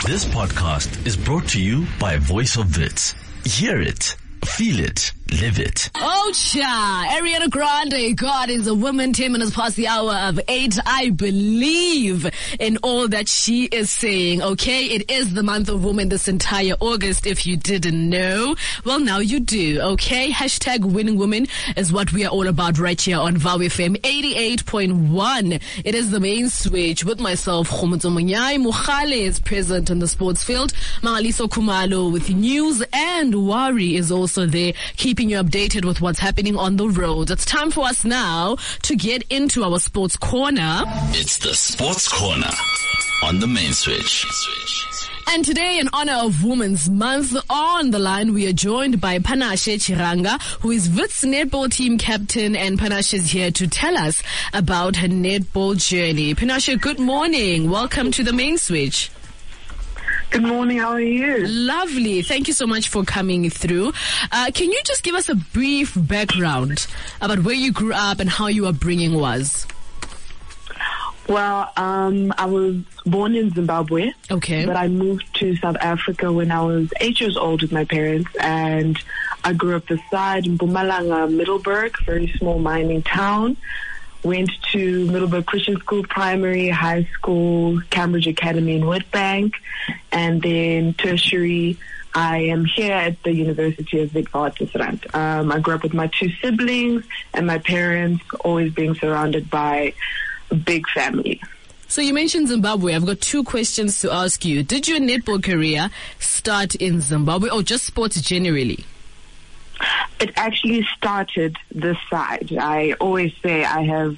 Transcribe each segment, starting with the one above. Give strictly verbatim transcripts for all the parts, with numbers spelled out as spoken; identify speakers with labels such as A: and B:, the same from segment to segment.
A: This podcast is brought to you by Voice of Wits. Hear it, feel it, live it.
B: Oh, cha! Ariana Grande, God is a woman. ten minutes past the hour of eight. I believe in all that she is saying, okay? It is the month of women this entire August, if you didn't know. Well, now you do, okay? Hashtag winning women is what we are all about right here on V O W F M eighty-eight point one. It is the main switch with myself, Khomotso Monyai. Mukhale is present in the sports field. Mangaliso Khumalo with news, and Wari is also there, keeping you updated with what's happening on the road. It's time for us now to get into our sports corner.
A: It's the Sports Corner on the main switch.
B: And today, in honor of Women's Month, on the line we are joined by Panashe Chiranga, who is Wits netball team captain, and Panashe is here to tell us about her netball journey. Panashe, good morning. Welcome to the main switch.
C: Good morning, how are you?
B: Lovely. Thank you so much for coming through. Uh, can you just give us a brief background about where you grew up and how your upbringing was?
C: Well, um, I was born in Zimbabwe.
B: Okay.
C: But I moved to South Africa when I was eight years old with my parents, and I grew up this side in Mpumalanga, Middleburg, very small mining town. Went to Middleburg Christian School, primary, high school, Cambridge Academy in Witbank, and then tertiary. I am here at the University of Witwatersrand. Um, I grew up with my two siblings and my parents, always being surrounded by a big family.
B: So you mentioned Zimbabwe. I've got two questions to ask you. Did your netball career start in Zimbabwe, or just sports generally?
C: It actually started this side. I always say I have,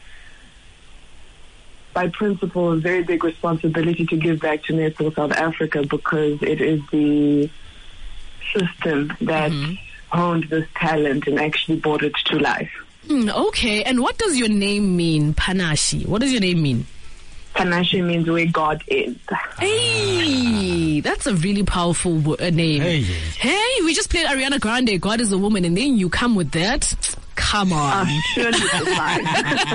C: by principle, a very big responsibility to give back to Netball South Africa, because it is the system that mm-hmm. honed this talent and actually brought it to life.
B: Mm, okay, and what does your name mean, Panashe? What does your name mean?
C: Panashe means where God is.
B: Hey, that's a really powerful w- uh, name.
A: Hey.
B: hey, we just played Ariana Grande, God is a woman, and then you come with that? Come on.
C: Uh, surely fine.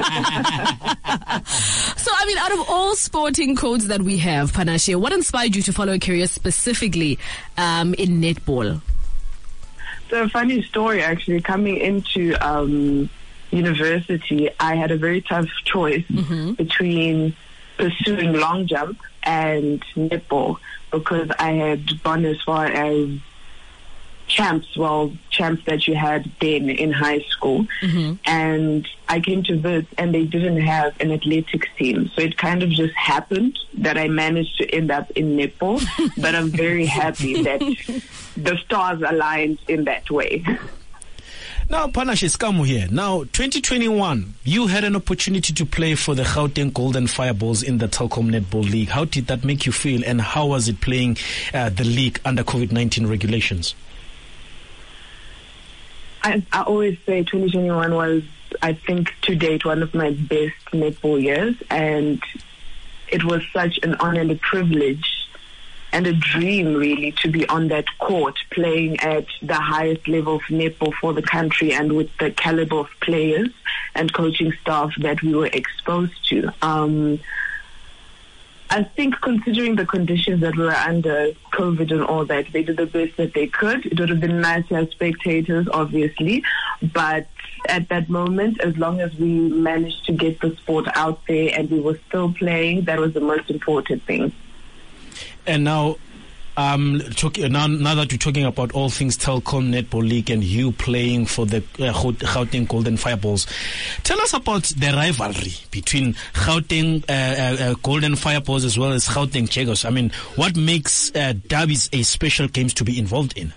B: So, I mean, out of all sporting codes that we have, Panashe, what inspired you to follow a career specifically um, in netball?
C: So, a funny story, actually. Coming into um, university, I had a very tough choice mm-hmm. between pursuing long jump and netball, because I had gone as far as champs, well, champs that you had then in high school. Mm-hmm. And I came to Wits and they didn't have an athletics team. So it kind of just happened that I managed to end up in netball. But I'm very happy that the stars aligned in that way.
D: Now, Panashe, Skamu here. Now, twenty twenty-one, you had an opportunity to play for the Gauteng Golden Fireballs in the Telkom Netball League. How did that make you feel, and how was it playing uh, the league under COVID nineteen regulations?
C: I, I always say twenty twenty-one was, I think, to date, one of my best netball years, and it was such an honor and a privilege and a dream, really, to be on that court playing at the highest level of netball for the country, and with the caliber of players and coaching staff that we were exposed to. Um, I think, considering the conditions that we were under, COVID and all that, they did the best that they could. It would have been nice to have spectators, obviously, but at that moment, as long as we managed to get the sport out there and we were still playing, that was the most important thing.
D: And now, um, talk, now, now that you're talking about all things Telkom Netball League and you playing for the uh, Gauteng Golden Fireballs, tell us about the rivalry between Gauteng uh, uh, uh, Golden Fireballs as well as Gauteng Jaguars. I mean, what makes uh, derbies a special games to be involved in?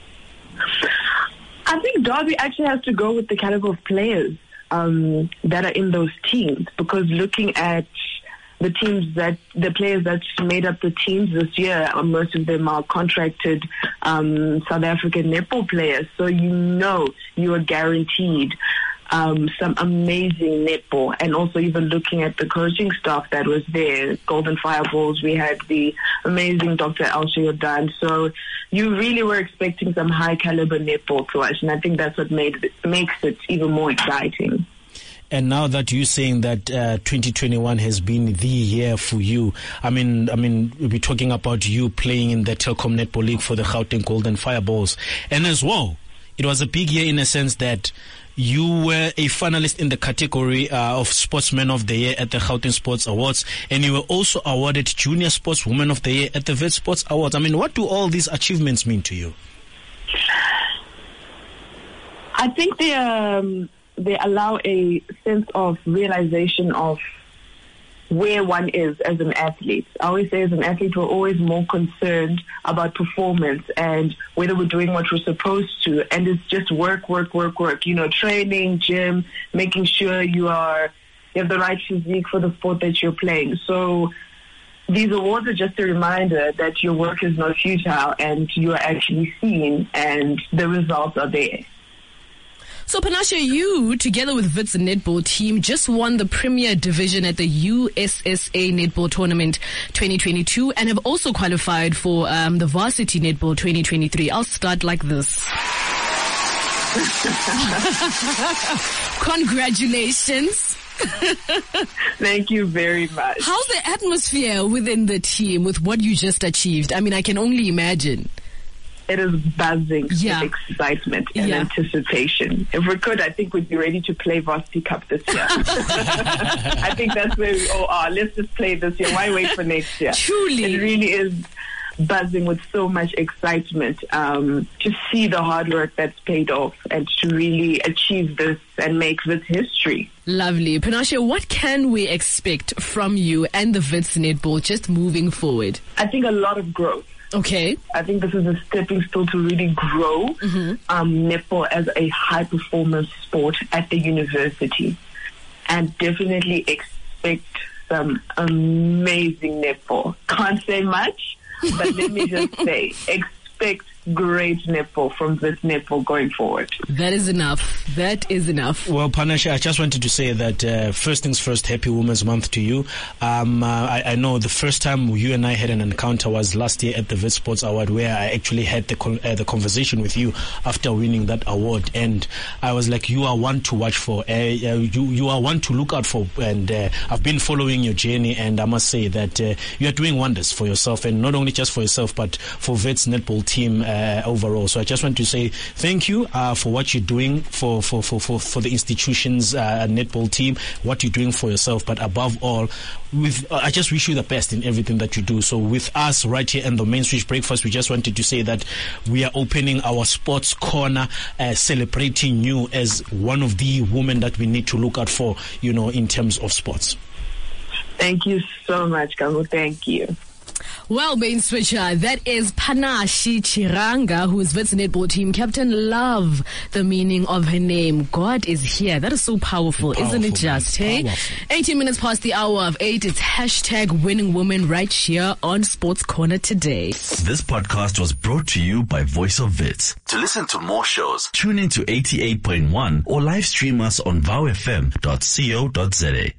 C: I think derby actually has to go with the caliber of players um, that are in those teams, because looking at the teams that, the players that made up the teams this year, most of them are contracted um, South African netball players. So you know you are guaranteed um, some amazing netball. And also even looking at the coaching staff that was there, Golden Fireballs, we had the amazing Doctor Elsha Jordan. So you really were expecting some high caliber netball to us. And I think that's what made it, makes it even more exciting.
D: And now that you're saying that uh, twenty twenty-one has been the year for you, I mean, I mean, we're talking about you playing in the Telkom Netball League for the Gauteng Golden Fireballs, and as well, it was a big year in a sense that you were a finalist in the category uh, of Sportsman of the Year at the Gauteng Sports Awards, and you were also awarded Junior Sportswoman of the Year at the Wits Sports Awards. I mean, what do all these achievements mean to you?
C: I think they um, they allow a sense of realization of where one is as an athlete. I always say as an athlete, we're always more concerned about performance and whether we're doing what we're supposed to. And it's just work, work, work, work. You know, training, gym, making sure you are you have the right physique for the sport that you're playing. So these awards are just a reminder that your work is not futile and you are actually seen and the results are there.
B: So, Panashe, you, together with Wits Netball team, just won the Premier Division at the U S S A Netball Tournament twenty twenty-two and have also qualified for um, the Varsity Netball twenty twenty-three. I'll start like this. Congratulations.
C: Thank you very much.
B: How's the atmosphere within the team with what you just achieved? I mean, I can only imagine.
C: It is buzzing
B: yeah.
C: with excitement and
B: yeah.
C: anticipation. If we could, I think we'd be ready to play Varsity Cup this year. I think that's where we all are. Let's just play this year. Why wait for next year?
B: Truly.
C: It really is buzzing with so much excitement um, to see the hard work that's paid off and to really achieve this and make this history.
B: Lovely. Panashe, what can we expect from you and the Wits Netball just moving forward?
C: I think a lot of growth.
B: Okay.
C: I think this is a stepping stone to really grow
B: mm-hmm.
C: um, netball as a high-performance sport at the university. And definitely expect some amazing netball. Can't say much, but let me just say, expect great netball from this netball going forward.
B: That is enough. That is enough.
D: Well, Panashe, I just wanted to say that uh, first things first, happy Women's Month to you. Um, uh, I, I know the first time you and I had an encounter was last year at the Wits Sports Award, where I actually had the con- uh, the conversation with you after winning that award, and I was like, you are one to watch for. Uh, you you are one to look out for, and uh, I've been following your journey, and I must say that uh, you are doing wonders for yourself, and not only just for yourself, but for Wits Netball team uh, overall. So I just want to say thank you uh, for what you're doing for for for for, for the institution's uh, netball team, what you're doing for yourself, but above all, with uh, I just wish you the best in everything that you do. So with us right here in the Main Switch Breakfast, we just wanted to say that we are opening our sports corner, uh, celebrating you as one of the women that we need to look out for, you know, in terms of sports.
C: Thank you so much, Kamu. Thank you.
B: Well, Main Switcher, that is Panashe Chiranga, who is Wits Netball team captain. Love the meaning of her name. God is here. That is so powerful, powerful isn't it just, man. Hey? Powerful. eighteen minutes past the hour of eight. It's hashtag winning women right here on Sports Corner today.
A: This podcast was brought to you by Voice of Wits. To listen to more shows, tune in to eighty-eight point one or live stream us on vow f m dot co dot za.